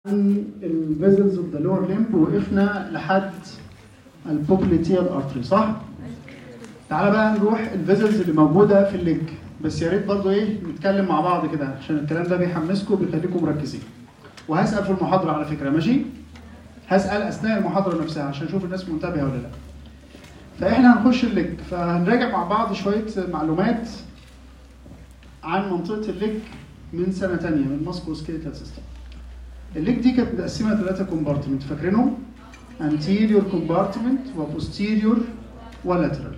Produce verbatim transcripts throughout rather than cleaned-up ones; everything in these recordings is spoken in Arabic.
عن الفيزلز اوف ذا لور ليمب وقفنا لحد البوبليتيال ارتري، صح؟ تعالى بقى نروح الفيزلز اللي موجوده في الليج، بس يا ريت برضه ايه نتكلم مع بعض كده عشان الكلام ده بيحمسكم وبيخليكم مركزين. وهسال في المحاضره على فكره، ماشي؟ هسال اثناء المحاضره نفسها عشان اشوف الناس منتبهه ولا لا. فاحنا هنخش الليج، فهنراجع مع بعض شويه معلومات عن منطقه الليج من سنه ثانيه من ماسكوسكيليتال سيستم. الليج دي كانت متقسمه ثلاثه كومبارتمنت، فاكرينهم؟ anterior compartment وposterior ولاترال.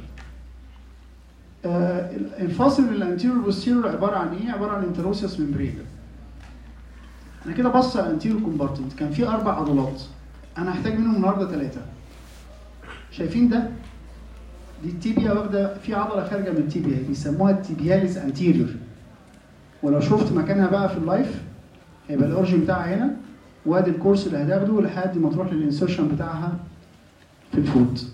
آه الفاصل بين الانتيريور والبوستيريور عباره عن ايه؟ عباره عن انتروسيوس ممبرين. انا كده بص على الانتيريور كومبارتمنت، كان في اربع عضلات، انا هحتاج منهم النهارده ثلاثه. شايفين ده؟ دي التيبيا واخده في عضله خارجه من التيبيا بيسموها التيبياليس انتيريور. ولو شفت مكانها بقى في اللايف هيبقى الاورجن بتاعها هنا، وادي الكورس اللي هتاخده لحد ما تروح للانسرشن بتاعها في الفوت.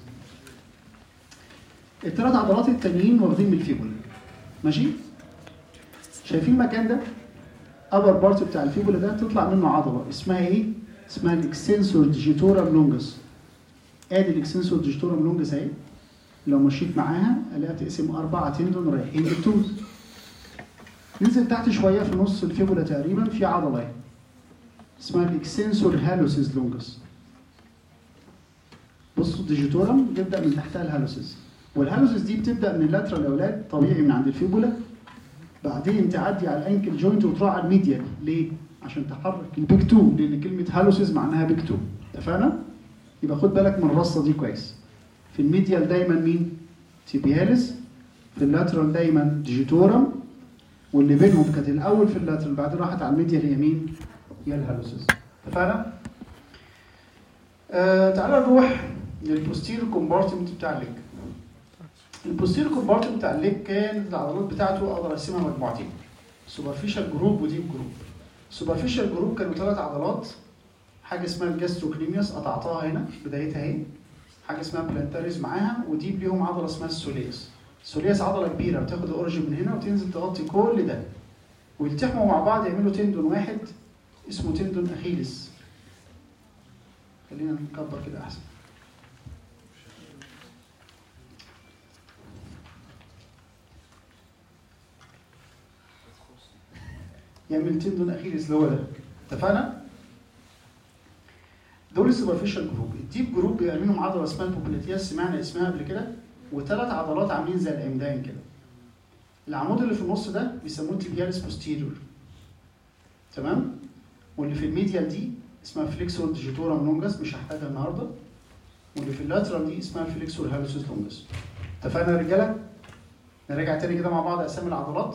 الثلاث عضلات التانيين واخدين من الفيبولا، ماشي؟ شايفين المكان ده؟ ابر بارت بتاع الفيبولا ده تطلع منه عضله اسمها ايه؟ اسمها الاكستنسور ديجيتورم لونجس. ادي الاكستنسور ديجيتورم لونجس اهي، لو مشيت معاها الاقيها تقسم اربعه تندون رايحين للتوز. ننزل تحت شويه في نص الفيبولا تقريبا في عضله اهي اسمها الاكستنسور هالوسيس لونجس. بصوا الديجيتورم بيبدا من تحتها الهالوسيس، والهالوسيس دي بتبدا من اللاترال يا اولاد طبيعي من عند الفيبولا، بعدين تعدي على الانكل جوينت وتروح على الميديال. ليه؟ عشان تحرك البيك تو، لان كلمه هالوسيس معناها بيك تو. اتفقنا؟ يبقى خد بالك من الرصه دي كويس. في الميديال دايما مين؟ تيبياليس، في اللاترال دايما ديجيتورم، واللي بينهم كانت الاول في اللاترال بعدين راحت على الميديال هي مين؟ هي الهالوسيس. اتفقنا؟ آه تعالى نروح للبوستيريور كومبارتمنت بتاع الليج. البوستيريور كومبارتمنت بتاع الليج كان العضلات بتاعته اقدر اقسمها مجموعتين، سوبرفيشال جروب وديب جروب. سوبرفيشال جروب كانوا ثلاث عضلات، حاجه اسمها الجاستروكليميوس قطعتها هنا بدايتها اهي، حاجه اسمها بلانتاريز معاها، وديب ليهم عضله اسمها السوليس. السوليس عضله كبيره بتاخد الاوريجن من هنا وتنزل تغطي كل ده، ويلتحموا مع بعض يعملوا تندون واحد اسمه تندون اخيلس. خلينا نكبر كده احسن. يعمل تندون اخيلس اللي هو ده. اتفقنا؟ دول السوبرفيشال جروب. الديب جروب بيبقى منهم عضله اسمها البوبليتياس، سمعنا اسمها قبل كده، وثلاث عضلات عاملين زي العمدان كده. العمود اللي في النص ده بيسموه تيبياليس بوستيريور. تمام؟ واللي في الميديال دي اسمها فليكسور ديجيتورم لونجس، مش هحتاجها النهارده. واللي في اللاترال دي اسمها فليكسور هالوسيس لونجس. اتفقنا يا رجاله؟ نراجع تاني كده مع بعض اسامي العضلات.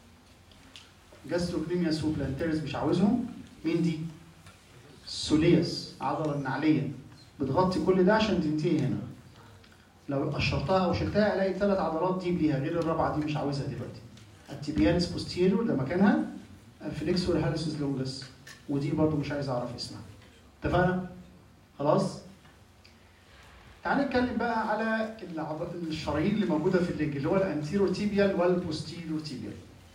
جاستروكليميوس وبلانتيرس مش عاوزهم. مين دي؟ السوليس، عضله النعليه بتغطي كل ده عشان تنتهي هنا. لو قشرتها او شلتها الاقي ثلاث عضلات دي ليها غير الرابعه دي مش عاوزها دلوقتي. التيبياليس بوستيريور ده مكانها، الفليكسور هالوسيس لونجس، ودي برضو مش عايز اعرف اسمها. اتفقنا؟ خلاص؟ تعال نتكلم بقى على الشرايين اللي موجوده في الليج اللي هو الانتيرو تيبيال والبوستيريور تيبيال.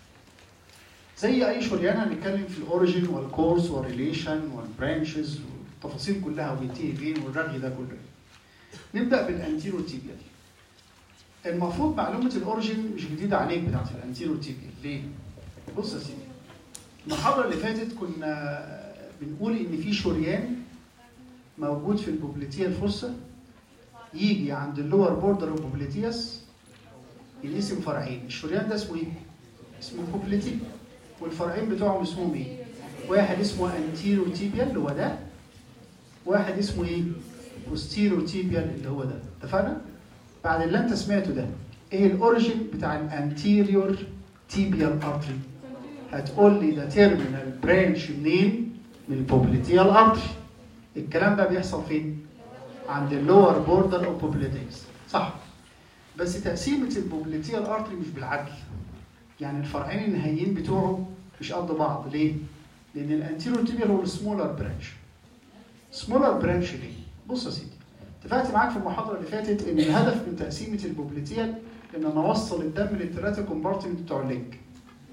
زي اي شريان هنتكلم في الاوريجين والكورس والريليشن والبرانشز والتفاصيل كلها وينتهي فين والرغي ده كله. نبدا بالانتيرو تيبيال. المفروض معلومه الاوريجين مش جديده عليك بتاعت الانتيرو تيبيال. ليه؟ بص يا سيدي، المحاضره اللي فاتت كنا بنقول ان في شريان موجود في البوبليتيال فوسا يجي عند اللور بوردر البوبليتياس ينقسم فرعين. الشريان ده اسمه ايه؟ اسمه بوبليتي، والفرعين بتوعهم اسمهم ايه؟ واحد اسمه انتيرو تيبيال اللي هو ده، واحد اسمه ايه؟ بوستيرو تيبيال اللي هو ده. اتفقنا؟ بعد اللي انت سمعته ده ايه الاوريجين بتاع الانتيريور تيبيال ارتري؟ هتقول لي ده تيرمينال برانش منين؟ من البوبليتيال ارتري. الكلام ده بيحصل فين؟ عند اللور بوردر اوف بوبليتيس، صح؟ بس تقسيمه البوبليتيال ارتري مش بالعدل. يعني الفرعين النهائيين بتوعه مش قد بعض. ليه؟ لان الانتيريور تيبيال هو السمولر برانش. سمولر برانش ليه؟ بص يا سيدي، اتفقت معاك في المحاضره اللي فاتت ان الهدف من تقسيمه البوبليتيال ان انا اوصل الدم للثلاثه كومبارتمنت بتوع الليج.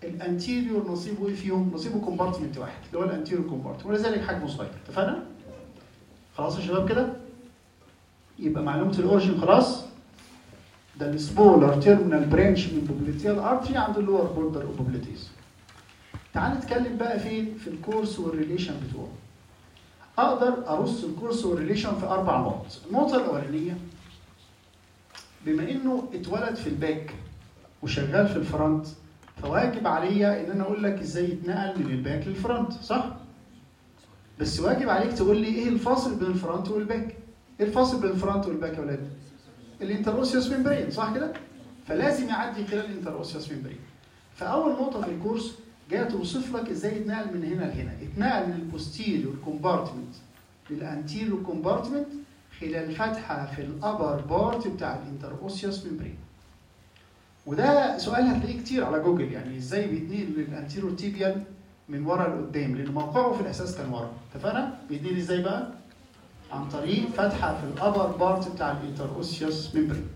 الانتيريور نصيبه ايه فيهم؟ نصيبه كومبارتمنت واحد اللي هو الانتيريور كومبارتمنت، ولذلك حجمه صغير. اتفقنا؟ خلاص يا شباب كده؟ يبقى معلومه الاوريجن خلاص. ده السمولر تيرمينال برانش من بوبليتيال ارتري عند اللور بوردر اوف بوبليتيز. تعال نتكلم بقى فين؟ في الكورس والريليشن بتوعه. اقدر ارص الكورس والريليشن في اربع نقط. النقطه الاولانيه، بما انه اتولد في الباك وشغال في الفرونت، فواجب عليا ان انا اقول لك ازاي يتنقل من الباك للفرونت، صح؟ بس واجب عليك تقول لي ايه الفاصل بين الفرونت والباك؟ ايه الفاصل بين الفرونت والباك يا ولاد؟ الانتروسيوس ممبرين، صح كده؟ فلازم يعدي خلال الانتروسيوس ممبرين. فاول نقطه في الكورس جايه توصف لك ازاي يتنقل من هنا لهنا، يتنقل من البوستيريور كومبارتمنت للانتيريور كومبارتمنت خلال فتحه في الابر بارت بتاع الانتروسيوس ممبرين. وده سؤال هتلاقيه كتير على جوجل، يعني ازاي بيتنقل للانتيريور تيبيال من ورا لقدام، لان موقعه في الاساس كان ورا. اتفقنا؟ بيتنقل ازاي بقى؟ عن طريق فتحه في الابر بارت بتاع الانتروسيوس ممبرين.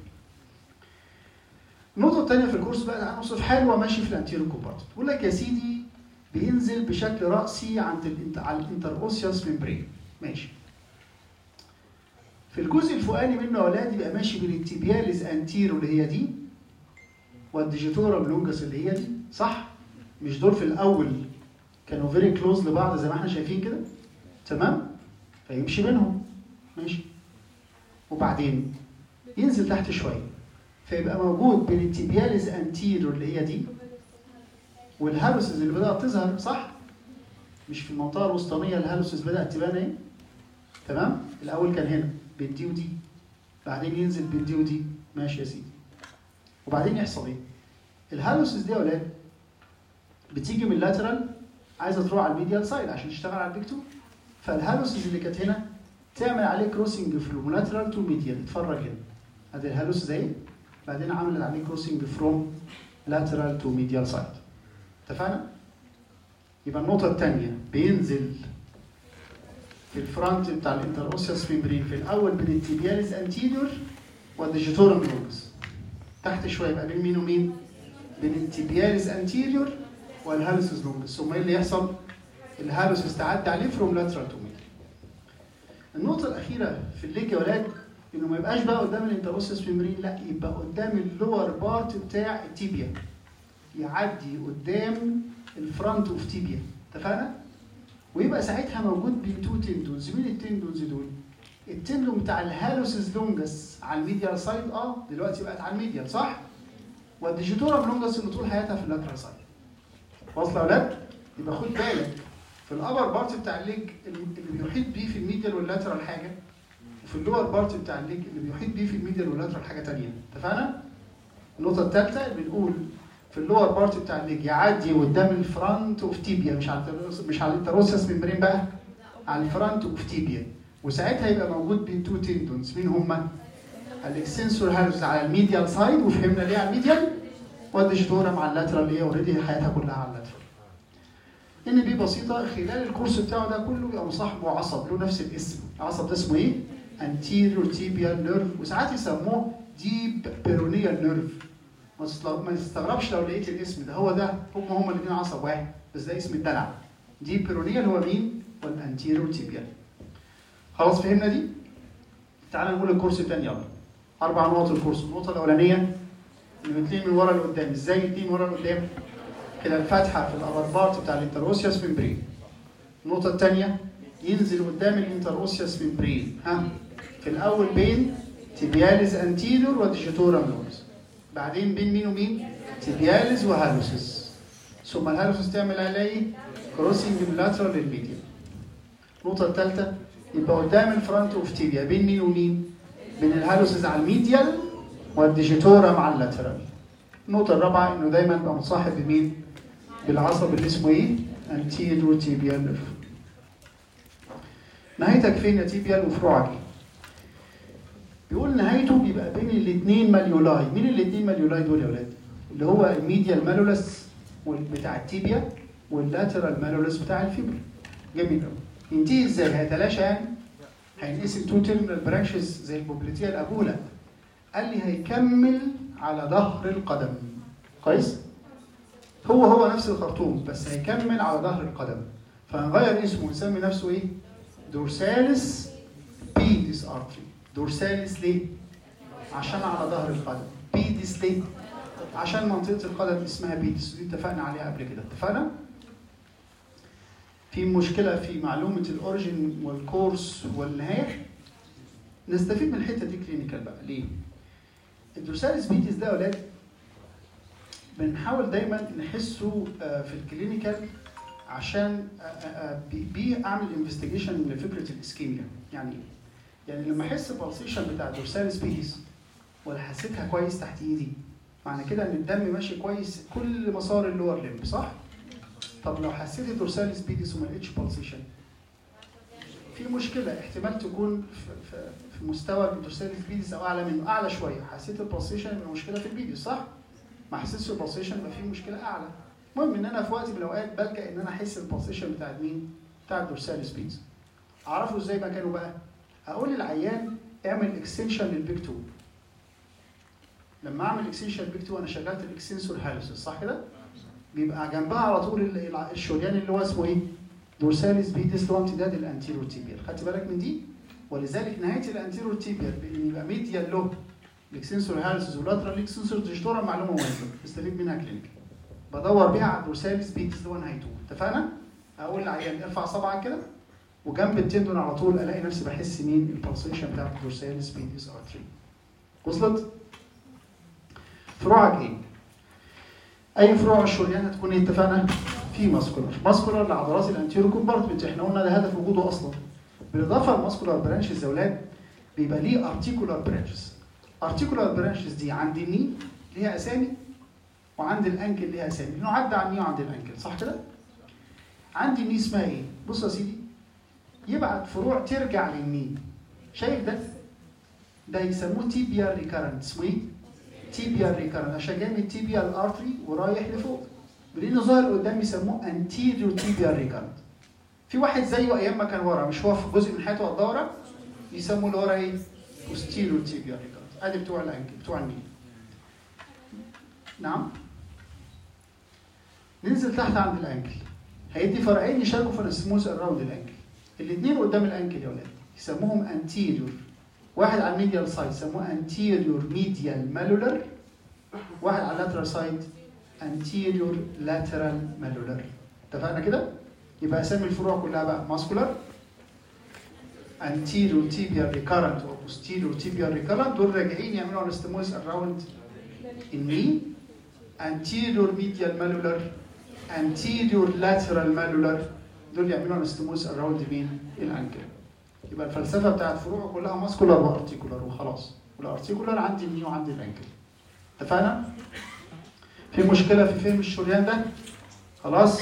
النقطة الثانية في الكورس بقى أنا أوصف حاله وماشي في الانتيريور كومبارتمنت. بقول لك يا سيدي بينزل بشكل رأسي عند الانت... على الانتروسيوس ممبرين. ماشي. في الجزء الفوقاني منه يا أولاد يبقى ماشي بين التيبياليز انتيرو اللي هي دي والديجيتورم لونجس اللي هي دي، صح؟ مش دول في الأول كانوا فيري كلوز لبعض زي ما احنا شايفين كده؟ تمام؟ فيمشي بينهم. ماشي. وبعدين ينزل تحت شوية. فيبقى موجود بين التيبياليز انتيرو اللي هي دي والهالوسز اللي بدأت تظهر، صح؟ مش في المنطقة الوسطانية الهالوسز بدأت تبان ايه؟ تمام؟ الأول كان هنا بين دي ودي، بعدين ينزل بين دي ودي، ماشي يا سيدي. وبعدين يحصل ايه؟ الهالوسز دي يا ولاد بتيجي من اللاترال عايزة تروح على الميديال سايد عشان تشتغل على البيك تو. فالهالوسز اللي كانت هنا تعمل عليه كروسنج فروم لاترال تو ميديال. اتفرج هنا. ادي الهالوسز اهي، بعدين عملت عليه كروسنج فروم lateral to medial side. اتفقنا؟ يبقى النقطة الثانية بينزل في الفرونت بتاع الانتروسيوس ممبرين في الأول بين التيبياليز انتيريور والديجيتورم لونجس. تحت شوية يبقى بين مين ومين؟ بين التيبياليز انتيريور والهالوسز لونجس. ثم ايه اللي يحصل؟ الهالوسز تعدي عليه فروم lateral to medial. النقطة الأخيرة في الليج يا ولاد انه ما يبقاش بقى قدام الانتروسيوس ممبرين، لا يبقى قدام اللور بارت بتاع التيبيا، يعدي قدام الفرونت اوف تيبيا. اتفقنا؟ ويبقى ساعتها موجود بين تو تندونز. مين التندونز دول؟ التندون بتاع الهالوسز لونجس على الميديال سايد، اه دلوقتي بقت على الميديال، صح؟ والديجيتورم لونجس اللي طول حياتها في اللاترال سايد. واصله يا اولاد؟ يبقى خد بالك في الابر بارت بتاع الليج اللي بيحيط بيه في الميديال واللاترال حاجه، وفي اللور بارت بتاع الليج اللي بيحيط بيه في الميديال واللاترال حاجه ثانيه. اتفقنا؟ النقطه الثالثه بنقول في اللور بارت بتاع الليج يعدي قدام الفرونت اوف تيبيا، مش على مش على الانتروسيوس ممبرين بقى، على الفرونت اوف تيبيا. وساعتها يبقى موجود بين تو تندونز. مين هما؟ الاكستنسور هالوس على الميديال سايد، وفهمنا ليه على الميديال، والديجيتورم على اللاترال اللي هي اوريدي حياتها كلها على اللاترال. ان بي بسيطه. خلال الكورس بتاعه ده كله يبقى مصاحبه عصب له نفس الاسم. العصب ده اسمه ايه؟ anterior tibial nerve، وساعات يسموه deep peroneal nerve. ما تستغربش لو لقيت الاسم ده، هو ده هم هم الاثنين عصب واحد، بس ده اسم الدلع. deep peroneal هو مين؟ والانتيريور tibial. خلاص فهمنا دي؟ تعال نقول الكورس الثاني يلا. اربع نقط الكورس. النقطه الاولانيه انه اثنين من ورا لقدام. ازاي اثنين من ورا لقدام؟ كده الفتحه في الابر بارت بتاع الانتروسيوس ممبرين. النقطه الثانيه ينزل قدام الانتروسيوس ممبرين، ها؟ في الأول بين تيبياليز انتيريور وديجيتورم لونجس، بعدين بين مين ومين؟ تيبياليز وهالوسس، ثم الهالوسس تعمل عليه كروسنج من لاترال للميديال. النقطة الثالثة يبقى قدام الفرونت اوف تيبيا بين مين ومين؟ بين الهالوسس على الميديال والديجيتورم على اللاترال. النقطة الرابعة إنه دايما يبقى مصاحب بمين؟ بالعصب اللي اسمه إيه؟ انتيريور تيبيال نيرف. نهايتك فين يا تيبيال وفروعك؟ بيقول نهايته بيبقى بين الاثنين ماليولاي. مين الاثنين ماليولاي دول يا ولاد؟ اللي هو الميديال مالولس بتاع التيبيا واللاترال مالولس بتاع الفيبر. جميل قوي. ينتهي ازاي؟ هيتلاشى يعني؟ هينقسم تو تيرمينال برانشز زي البوبليتيه الابوله. قال لي هيكمل على ظهر القدم. كويس؟ هو هو نفس الخرطوم بس هيكمل على ظهر القدم، فهنغير اسمه ونسمي نفسه ايه؟ دورساليس بيديس ارتري. دورساليس ليه؟ عشان على ظهر القدم. بيديس ليه؟ عشان منطقة القدم اسمها بيديس، دي اتفقنا عليها قبل كده، اتفقنا؟ في مشكلة في معلومة الأوريجين والكورس والنهاية؟ نستفيد من الحتة دي كلينيكال بقى، ليه؟ الدورساليس بيديس ده يا ولاد بنحاول دايما نحسه في الكلينيكال عشان بيه اعمل انفستيجيشن لفكرة الاسكيميا. يعني يعني لما احس البلسيشن بتاع الدورساليس بيديس ولا حسيتها كويس تحت ايدي، معنى كده ان الدم ماشي كويس كل مسار اللور ليمب، صح؟ طب لو حسيت الدورساليس بيديس وما لقيتش بلسيشن، في مشكله، احتمال تكون في, في, في مستوى الدورساليس بيديس او اعلى منه، اعلى شويه، حسيت البلسيشن يبقى مشكله في البيديس، صح؟ ما حسيتش البلسيشن يبقى في مشكله اعلى. المهم ان انا في وقت من الاوقات بلجا ان انا احس البلسيشن بتاع مين؟ بتاع الدورساليس بيديس. اعرفه ازاي مكانه بقى؟ اقول للعيان اعمل اكستنشن للبيك تو. لما اعمل اكستنشن للبيك تو انا شغلت الاكستنسور هالوسس، صح كده؟ بيبقى جنبها على طول الشريان اللي هو اسمه ايه؟ دورساليس بيديس اللي هو امتداد الانتيرور تيبيال. خدت بالك من دي؟ ولذلك نهايه الانتيرور تيبيال بان يبقى ميديال له الاكستنسور هالوسس ولاترال اكستنسور ديجيتورا، معلومه مهمه استفيد منها كلينيكال. بدور بيها على الدورساليس بيديس اللي هو نهايته، اتفقنا؟ اقول للعيان ارفع صبعك كده وجنب التندون على طول الاقي نفسي بحس مين؟ البلسيشن بتاع الدورساليس بيديس ارتري. وصلت؟ فروعك ايه؟ اي فروع الشريان هتكون ايه؟ اتفقنا؟ في ماسكولار، ماسكولار لعضلات الانتيرو كومبارتمنت، احنا قلنا ده هدف وجوده اصلا. بالاضافه للماسكولار برانشز يا اولاد بيبقى ليه ارتيكولار برانشز. ارتيكولار برانشز دي عند الني ليها اسامي وعند الانكل ليها اسامي، لانه عدى على الني وعند الانكل، صح كده؟ عندي الني اسمها ايه؟ بص يا سيدي، يبعت فروع ترجع للني. شايف ده؟ ده يسموه تيبيال ريكارنت، اسمه ايه؟ تيبيال ريكارنت عشان جاي من التيبيال ارتري ورايح لفوق. لانه ظاهر قدام يسموه انتيريور تيبيال ريكارنت. في واحد زيه ايام ما كان ورا، مش هو في جزء من حياته قد ورا، يسموه اللي ورا ايه؟ بوستيريور تيبيال ريكارنت. ادي بتوع الانكل، بتوع الني. نعم؟ ننزل تحت عند الانكل. هيدي فرعين يشاركوا في الاسموس اراوند الانكل. الاثنين قدام الانكل يا ولاد يسموهم انتيريور. واحد على الميديال سايد يسموه انتيريور ميديال مالولر، واحد على اللاترال سايد انتيريور لاترال مالولر. اتفقنا كده؟ يبقى اسامي الفروع كلها بقى ماسكولار، انتيريور تيبيال ريكارنت وبوستيريور تيبيال ريكارنت، دول راجعين يعملوا انستموس اراوند الني. anterior medial mallular anterior lateral mallular دول يعملوا انستموس اراوند مين؟ الانكل. يبقى الفلسفه بتاعت الفروع كلها ماسكولار وارتيكولار وخلاص. والارتيكولار عندي الني وعندي الانكل. اتفقنا؟ في مشكله في فهم الشريان ده؟ خلاص؟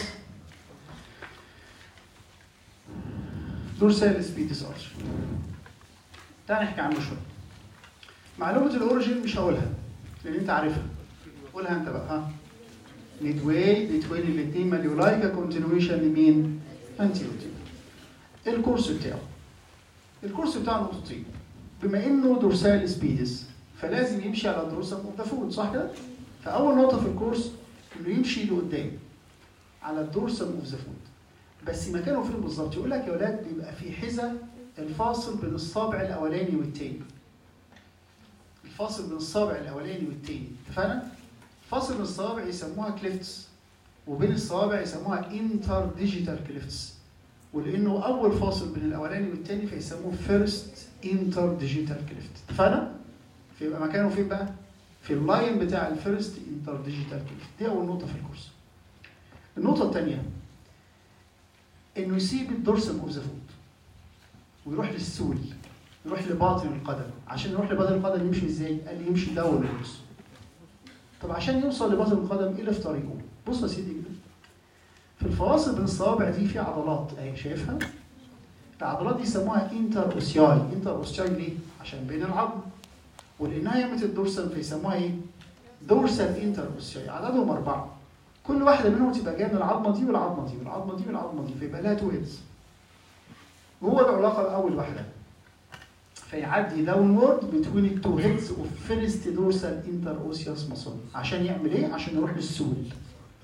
دورساليس بيديس ارتري. تعال نحكي عنه شويه. معلومه الاوريجين مش هقولها لان انت عارفها. قولها انت بقى. ها ميدواي بين الاثنين ماليولاي ككونتينيويشن لمين؟ انتيرو تيبيال. الكورس بتاعه الكورس بتاعه نقطتين. بما انه دورساليس بيديس فلازم يمشي على الدروسم اوف ذا فوت، صح كده؟ فاول نقطه في الكورس انه يمشي لقدام على الدورسم اوف ذا فوت. بس مكانه فين بالظبط؟ يقول لك يا ولاد بيبقى في حذاء الفاصل بين الصابع الاولاني والثاني. الفاصل بين الصابع الاولاني والثاني، اتفقنا؟ فاصل بين الصوابع يسموها كليفتس، وبين الصوابع يسموها انتر ديجيتال كليفتس. ولانه اول فاصل بين الاولاني والثاني فيسموه فيرست انتر ديجيتال كليفت. اتفقنا؟ فيبقى مكانه فين بقى؟ في اللاين بتاع الفيرست انتر ديجيتال كليفت. دي اول نقطه في الكورس. النقطه الثانيه انه يسيب الدورسم اوف ذا فوت ويروح للسول، يروح لباطن القدم. عشان يروح لباطن القدم يمشي ازاي؟ قال لي يمشي داون وورز. طب عشان يوصل لباطن القدم ايه اللي في طريقه؟ بص يا سيدي كده. في الفواصل بين الصوابع دي في عضلات اهي، شايفها؟ العضلات دي يسموها انتر اوسياي. انتر اوسياي ليه؟ عشان بين العظم. ولانها يمت الدورسال فيسموها ايه؟ دورسال انتر اوسياي. عددهم اربعه. كل واحده منهم تبقى جايه من العظمه دي والعظمه دي والعظمه دي والعظمه دي، فيبقى لها تو هيدز. وهو العلاقه الاول واحده. فيعدي داونورد بتوين التو هيدز اوف فيرست دورسال انتر اوسياس ماسل. عشان يعمل ايه؟ عشان يروح للسول.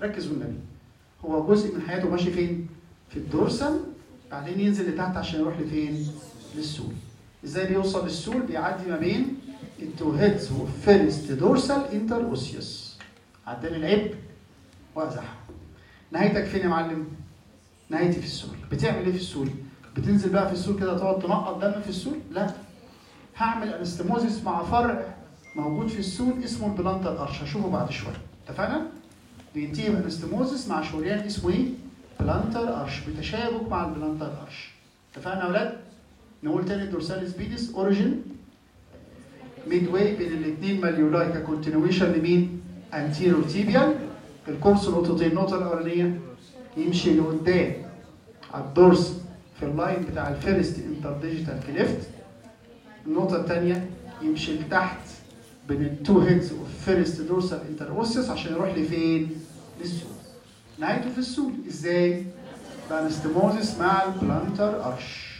ركز والنبي. هو جزء من حياته ماشي فين؟ في الدورسال، بعدين ينزل لتحت عشان يروح لفين؟ للسول. ازاي بيوصل للسول؟ بيعدي ما بين التو هيدز وفيرست دورسال انتر اوسيوس. عداني العيب وازح. نهايتك فين يا معلم؟ نهايتي في السول. بتعمل ايه في السول؟ بتنزل بقى في السول كده تقعد تنقط دم في السول؟ لا، هعمل انستموزيس مع فرع موجود في السول اسمه البلانتر ارش، هشوفه بعد شويه. اتفقنا؟ بينتهي بانستموزيس مع شريان اسمه ايه؟ بلانتر ارش، بتشابك مع البلانتر ارش. اتفقنا يا اولاد؟ نقول تاني الدورساليس بيديس اوريجين ميد واي بين الاثنين ماليولاي ككونتينويشن لمين؟ انتيرو تيبيال. الكورس نقطتين، النقطه الاولانيه يمشي لقدام على الدورس في اللاين بتاع الفيرست انتر ديجيتال كليفت. النقطه الثانيه يمشي لتحت بين التو هيدز اوف فيرست دورسال انتر اوسيوس عشان يروح لفين؟ للسول. نهايته في السول. ازاي؟ بانستموزيس مع البلانتر ارش.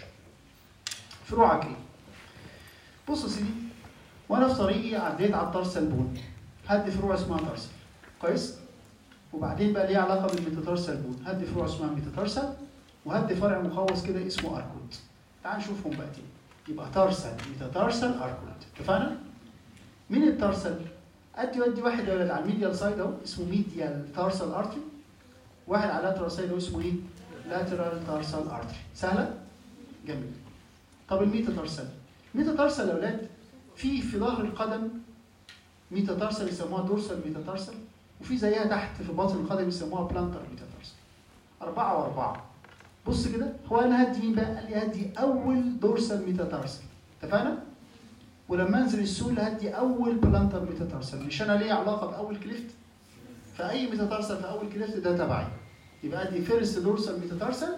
فروعك ايه؟ بص يا سيدي، وانا في طريقي عديت على التارسال بون، هدي فروع اسمها تارسال. كويس؟ وبعدين بقى ليه علاقه بالميتاتارسال بون، هدي فروع اسمها ميتاتارسال، وهدي فرع مخوص كده اسمه اركود. تعال نشوفهم بقى تاني. يبقى تارسال، ميتاتارسال، اركود. اتفقنا؟ مين التارسال؟ ادي ودي واحد يا ولد على الميديال سايد اهو اسمه ميديال تارسال ارتري، واحد على اللاترال سايد اهو اسمه ايه؟ لاترال تارسال ارتري. سهله؟ جميل. طب الميتاتارسال، الميتاتارسال يا ولاد في في ظهر القدم ميتاتارسال يسموها دورسال ميتاتارسال، وفي زيها تحت في باطن القدم يسموها بلانتر ميتاتارسال. أربعة وأربعة. بص كده، هو أنا هدي مين بقى؟ قال لي هدي أول دورسال ميتاتارسال. اتفقنا؟ ولما أنزل السول هدي أول بلانتر ميتاتارسال. مش أنا ليا علاقة بأول كليفت؟ فأي ميتاتارسال في أول كليفت ده تبعي. يبقى أدي فيرست دورسال ميتاتارسال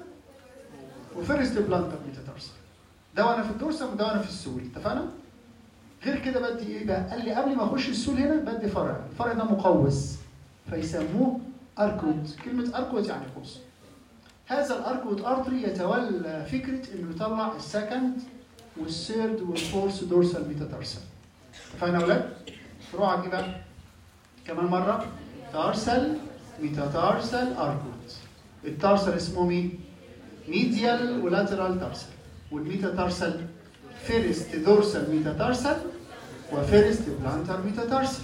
وفيرست بلانتر ميتاتارسال. ده وأنا في الدورسال وده وأنا في السول. اتفقنا؟ غير كده بدي ايه بقى؟ قال لي قبل ما اخش السول هنا بدي فرع، الفرع ده مقوس فيسموه اركود. كلمه اركود يعني قوس. هذا الاركود ارتري يتولى فكره انه يطلع السكند والثيرد والفورث دورسال ميتاتارسال. اتفقنا يا اولاد؟ فروعك ايه بقى؟ كمان مره، تارسال ميتاتارسال اركود. التارسال اسمه مين؟ ميديال ولاترال تارسال، والميتاتارسال فيرست دورسال ميتاتارسال وفيرست بلانتر ميتاتارسال.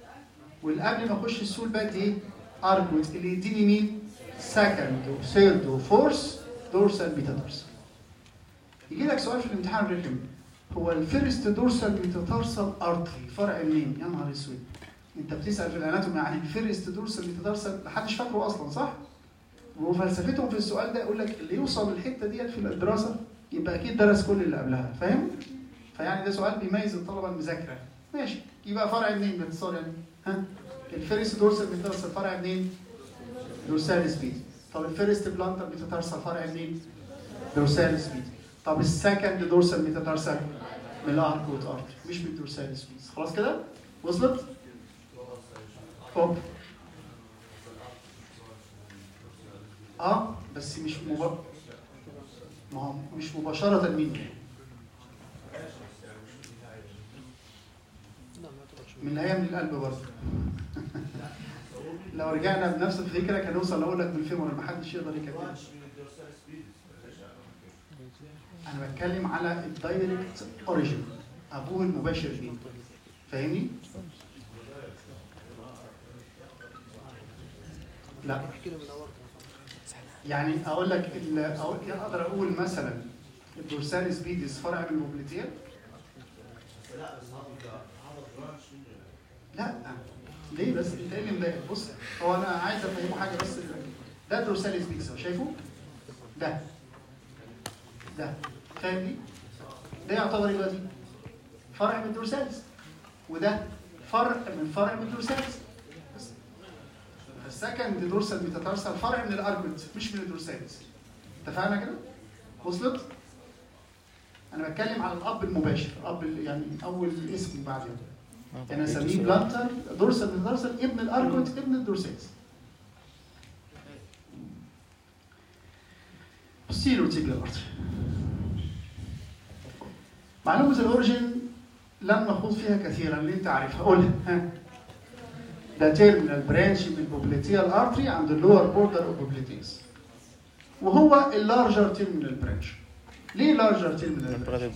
والقبل ما اخش السول بدي ايه؟ اركود اللي يديني مين؟ سكند وثيرد وفورث دورسال ميتاتارسال. يجي لك سؤال في الامتحان رخم، هو الفيرست دورسال ميتاتارسال ارتري فرع منين؟ يا نهار اسود. انت بتسال في الاناتومي عن الفيرست دورسال ميتاتارسال، محدش فاكره اصلا صح؟ وفلسفتهم في السؤال ده يقول لك اللي يوصل للحته ديت في الدراسه يبقى اكيد درس كل اللي قبلها، فاهم؟ فيعني ده سؤال بيميز الطلبه المذاكره. ماشي، يبقى فرع منين باختصار يعني؟ ها؟ الفيرست دورسال ميتاتارسال فرع منين؟ دورساليس بيدي. طب الفيرست بلانتر ميتاتارسال فرع منين؟ دورساليس بيدي. طب السكند دورسال ميتاتارسال من الاركود ارتري مش من الدورساليس بيدي. خلاص كده؟ وصلت؟ هوب. اه بس مش مباشرة، ما هو مش مباشرة مني، من الآية من القلب برضه. لو رجعنا بنفس الفكرة كان نوصل نقول لك بالفيمور، ما حدش يقدر يكمل. أنا بتكلم على الدايركت أوريجين، أبوه المباشر ليه. فاهمني؟ لا. يعني اقول لك اقول اقدر اقول مثلا الدورساليس بيديس فرع من الموبليتير؟ لا. ليه بس؟ انت ايه اللي مضايقك؟ بص، هو انا عايز افهمه حاجه بس. ده الدورساليس بيديس، شايفه؟ ده ده فاهم دي؟ ده يعتبر ايه دلوقتي؟ فرع من الدورساليس، وده فرع من فرع من الدورساليس. السكند دورسال ميتاتارسال فرع من الارجمنت مش من الدورساليس. اتفقنا كده؟ وصلت؟ انا بتكلم على الاب المباشر، الاب يعني اول اسم بعدين. انا اسميه بلانتر دورسال ميتاتارسال ابن الارجمنت ابن الدورساليس. بوستيريور تيبيال ارتري. معلومه الاوريجين لم نخوض فيها كثيرا، اللي انت عارفها قولها. ها. ده تيرمينال برانش من البوبليتيال ارتري عند اللور بوردر اوف بوبليتيز، وهو اللارجر تيرمينال برانش. ليه لارجر تيرمينال برانش؟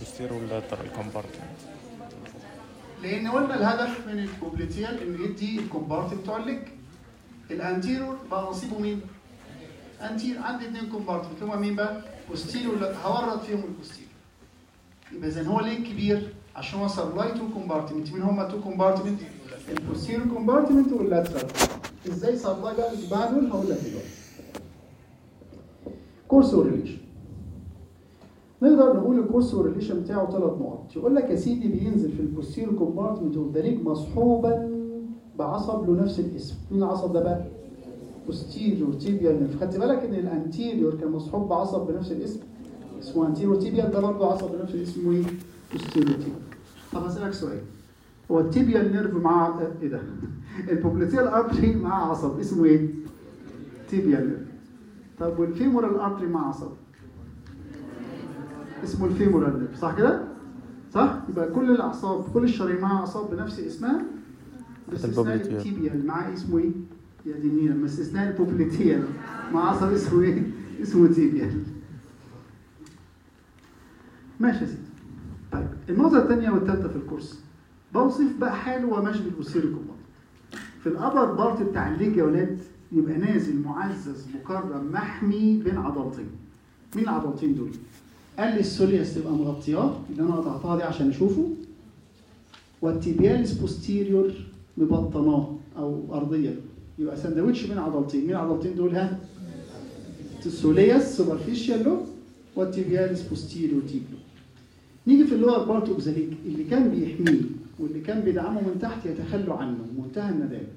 لان قلنا الهدف من البوبليتيال انه يدي الكومبارت بتوع الليج. الانتيرور بقى نصيبه مين؟ انتير. عندي اثنين كومبارتمنت، هما مين بقى؟ بوستيرور، هورط فيهم البوستيرور. يبقى اذا هو ليه كبير؟ عشان هو سبلاي تو كومبارتمنت. مين هما تو كومبارتمنت؟ البوستيرور كومبارتمنت واللاترال. ازاي سبلاي بقى الجماعه دول؟ هقول لك دلوقتي. كورس وريليشن. نقدر نقول الكورس والريليشن بتاعه ثلاث نقط. يقول لك يا سيدي بينزل في البوستيرور كومبارتمنت اوف ذا ليج مصحوبا بعصب له نفس الاسم. مين العصب ده بقى؟ بوستيرور تيبيال نيرف. خدت بالك ان الانتيريور كان مصحوب بعصب بنفس الاسم اسمه انتيريور تيبيال، ده برضه عصب بنفس الاسم اسمه ايه؟ بوستيرور تيبيال. طب هسألك سؤال، هو التيبيال نيرف مع ايه ده؟ البوبليتيال ارتري مع عصب اسمه ايه؟ تيبيال نيرف. طب والفيمورال ارتري مع عصب اسمه الفيمورال نيرف، صح كده؟ صح؟ يبقى كل الاعصاب كل الشرايين مع اعصاب بنفس اسمها باستثناء التيبيال مع اسمه ايه؟ يا دي النيل، لما استثناء البوبليتيال مع عصب اسمه ايه؟ اسمه تيبيال. ماشي يا سيدي. طيب النقطة الثانية والثالثة في الكورس بوصف بقى حاله وماشي بالبوستيريور كومبارتمنت. في الابر بارت بتاع الليج يا ولاد يبقى نازل معزز مكرم محمي بين عضلتين. مين العضلتين دول؟ قال لي السولياس تبقى مغطياه اللي انا قطعتها دي عشان اشوفه، والتيبياليس بوستيريور مبطناه او ارضيه، يبقى سندوتش بين عضلتين. مين العضلتين دول؟ ها؟ السولياس سوبرفيشال لو والتيبياليس بوستيريور تيبيو. نيجي في اللور بارت اوف ذا ليج اللي كان بيحميه واللي كان بيدعمه من تحت يتخلوا عنه منتهى الندامه.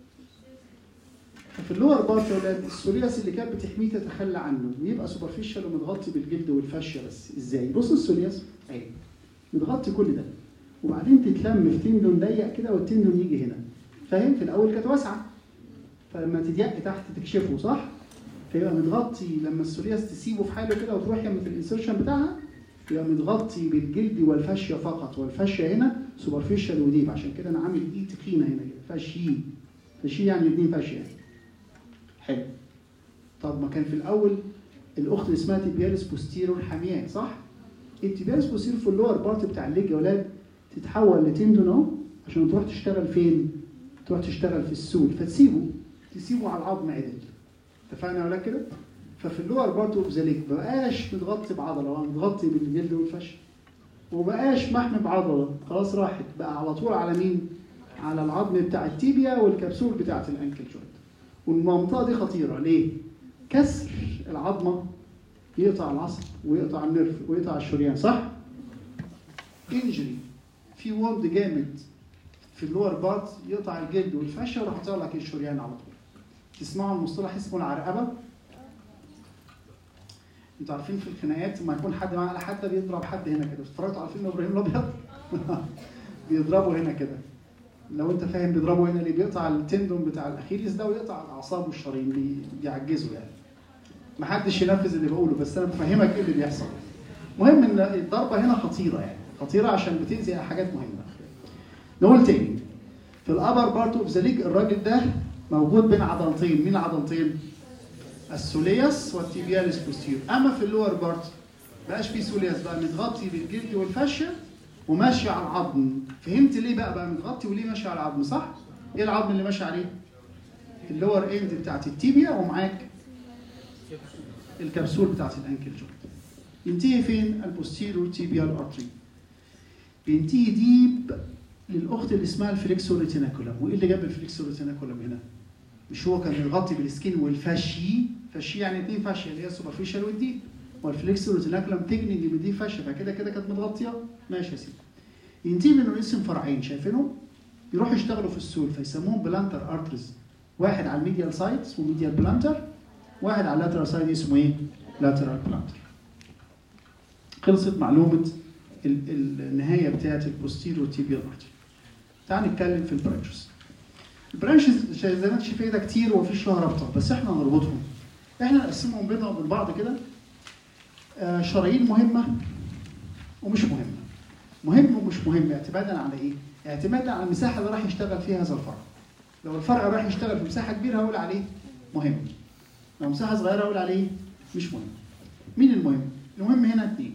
ففي اللور بارت يا ولاد السولياس اللي كانت بتحميه تتخلى عنه ويبقى سوبرفيشال ومتغطي بالجلد والفاشيه بس. ازاي؟ بص السولياس اهي متغطي كل ده وبعدين تتلم في تندون ضيق كده والتندون يجي هنا. فاهم؟ في الاول كانت واسعه فلما تضيق تحت تكشفه، صح؟ فيبقى متغطي لما السولياس تسيبه في حاله كده وتروح يعمل في الانسرشن بتاعها يبقى متغطي بالجلد والفاشيه فقط، والفاشيه هنا سوبرفيشال وديب. عشان كده انا عامل اي تخينه هنا كده فاشي. فاشي يعني اثنين فاشيه. حلو. طب ما كان في الاول الاخت اللي اسمها تيبياليس بوستيرور حامياه، صح؟ التيبياليس بوستيرور في اللور بارت بتاع الليج يا ولاد تتحول لتندون اهو عشان تروح تشتغل فين؟ تروح تشتغل في السول، فتسيبه تسيبه على العظم عدل. اتفقنا يا ولاد كده؟ ففي اللور بارت اوف ذا ليج ما بقاش متغطي بعضله، هو متغطي بالجلد والفشل. وما بقاش محمي بعضله، خلاص راحت، بقى على طول على مين؟ على العظم بتاع التيبيا والكبسول بتاعت الانكل جوينت. والمنطقه دي خطيره ليه؟ كسر العظمه يقطع العصب ويقطع النرف ويقطع الشريان، صح؟ انجري في ووند جامد في اللور بارت يقطع الجلد والفشل ويروح يقطع لك الشريان على طول. تسمعوا المصطلح اسمه العرقبه؟ انتوا عارفين في الخناقات لما يكون حد معاه حد بيضرب حد هنا كده، اتفرجتوا على فيلم ابراهيم الابيض؟ بيضربوا هنا كده. لو انت فاهم بيضربوا هنا اللي بيقطع التندون بتاع الاخيليس ده ويقطع الاعصاب والشرايين، بيعجزوا يعني. محدش ينفذ اللي بقوله بس انا بفهمك ايه اللي بيحصل. مهم ان الضربه هنا خطيره يعني، خطيره عشان بتاذي حاجات مهمه. نقول تاني في الابر بارت اوف ذا ليج الراجل ده موجود بين عضلتين. مين العضلتين؟ السولياس والتيبياليس بوستيريور. اما في اللور بارت بقاش فيه سولياس، بقى متغطي بالجلد والفاشيه وماشي على العظم. فهمت ليه بقى بقى متغطي وليه ماشي على العظم، صح؟ ايه العظم اللي ماشي عليه؟ اللور اند بتاعت التيبيا ومعاك الكبسول بتاعت الانكل جوينت. ينتهي فين؟ البوستيريور تيبيال ارتري. بينتهي ديب للاخت اللي اسمها الفليكسور ريتيناكولم. وايه اللي جاب الفليكسور ريتيناكولم هنا؟ مش هو كان متغطي بالسكين والفاشي؟ فاشي يعني اثنين فاشيه اللي هي السوبرفيشال والديب، والفليكسور ريتيناكولم تجني من دي فاشيه، فكده كده كانت متغطيه. ماشي يا سيدي. ينتهي منه اسم فرعين شايفينهم؟ يروحوا يشتغلوا في السول فيسموهم بلانتر ارتريز. واحد على الميديال سايد اسمه ميديال بلانتر، واحد على اللاترال سايد اسمه ايه؟ لاترال بلانتر. خلصت معلومه النهايه بتاعت البوستيريور تيبيال ارتري. تعال نتكلم في البرانشز. البرانشز زي ما انت شايف ده كتير ومفيش لها رابطه، بس احنا هنربطهم. احنا نقسمهم بيننا وبين بعض كده. آه شرايين مهمه ومش مهمه. مهم ومش مهم اعتمادا على ايه؟ اعتمادا على المساحه اللي راح يشتغل فيها هذا الفرع. لو الفرع رايح يشتغل في مساحه كبيره هقول عليه مهم، لو مساحه صغيره هقول عليه مش مهم. مين المهم؟ المهم هنا اثنين.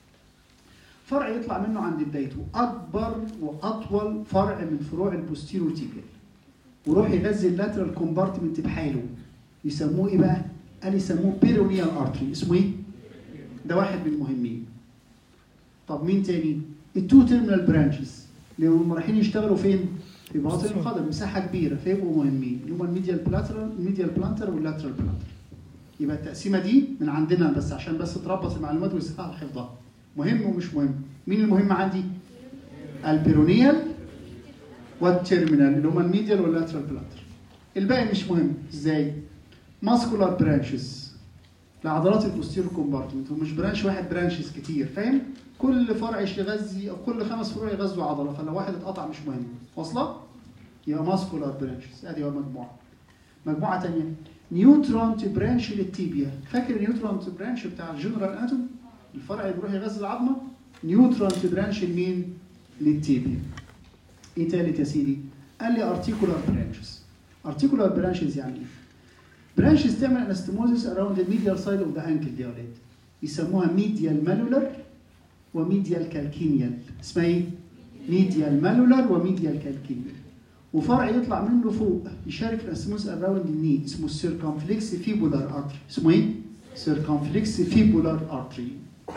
فرع يطلع منه عند بدايته اكبر واطول فرع من فروع البوستيريور تيبيال ويروح يغذي اللاترال كومبارتمنت بحاله، يسموه ايه بقى؟ قال يسموه بيرونيال ارتري. اسمه ايه؟ ده واحد من المهمين. طب مين تاني؟ التو تيرمينال برانشز اللي هم رايحين يشتغلوا فين؟ في باطن القدم، مساحه كبيره فيبقوا مهمين، اللي هم الميديال بلاترال الميديال بلانتر واللاترال بلانتر. يبقى التقسيمه دي من عندنا بس عشان بس تربط المعلومات ويسهل حفظها. مهم ومش مهم. مين المهم عندي؟ البيرونيال والتيرمينال اللي هم الميديال واللاترال بلانتر. الباقي مش مهم. ازاي؟ ماسكولار برانشز لعضلات البوستيريور كومبارتمنت، ومش برانش واحد، برانشز كتير، فاهم؟ كل فرع يغذي او كل خمس فروع يغذوا عضله، فلو واحد اتقطع مش مهم. واصله؟ يبقى ماسكولار برانشز. ادي هو مجموعه. مجموعه ثانيه نيوترونت برانش للتيبيا. فاكر نيوترونت برانش بتاع الجنرال اناتومي؟ الفرع اللي بيروح يغذي العظمه. نيوترونت برانش لمين؟ للتيبيا. ايه تالت يا سيدي؟ قال لي ارتيكولار برانشز. ارتيكولار برانشز يعني ايه؟ برانشز تعمل انستموزيس اراوند الميديال سايد اوف ذا انكل دي يا ولاد. يسموها ميديال مالولر وميديال كالكينيال. اسمها ايه؟ ميديال مالولر وميديال كالكينيال. وفرع يطلع منه فوق يشارك في الانستموزيس اراوند الني اسمه السيركمفلكس فيبولار ارتري. اسمه ايه؟ سيركمفلكس فيبولار ارتري.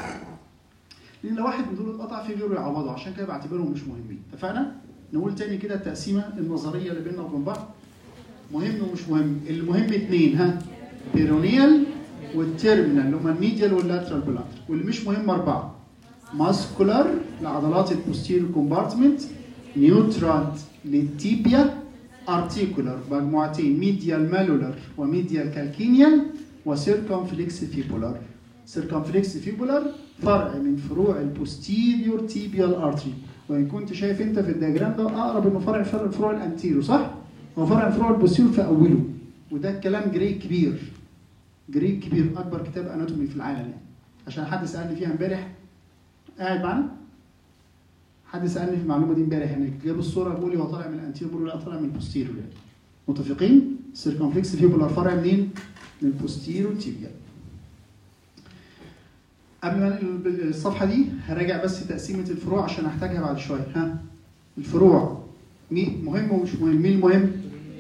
لان لو واحد من دول اتقطع في غيره يعوضه، عشان كده بعتبرهم مش مهمين. اتفقنا؟ نقول تاني كده التقسيمه النظريه اللي بيننا وبين بعض. مهم ومش مهم. المهم اثنين، ها؟ بيرونيال والتيرمينال اللي هم الميديال واللاترال بلانتر، واللي مش مهم اربعه. ماسكولار لعضلات البوستيريور كومبارتمنت، نيوترال للتيبيا، ارتيكولار مجموعتين ميديال مالولر وميديال كالكينيال، وسيركمفلكس فيبولار. سيركمفلكس فيبولار فرع من فروع البوستيريور تيبيال ارتري، وان كنت شايف انت في الدياجرام ده اقرب انه فرع فرع فروع الانتيرو، صح؟ هو فرع فروع البوستيريور في اوله، وده الكلام جريك كبير. جريك كبير، اكبر كتاب اناتومي في العالم يعني. عشان حد سالني فيها امبارح، قاعد معانا؟ حد سالني في المعلومه دي امبارح، يعني جاب الصوره بيقول لي هو طالع من الانتيرو، بيقول لا طالع من البوستيريور يعني. متفقين؟ السيركمفلكس فيبولار فرع منين؟ من البوستيريور تيبيال. قبل ما ننقل الصفحه دي هراجع بس تقسيمه الفروع عشان احتاجها بعد شويه. ها؟ الفروع مين مهم ومش مهم؟ مين المهم؟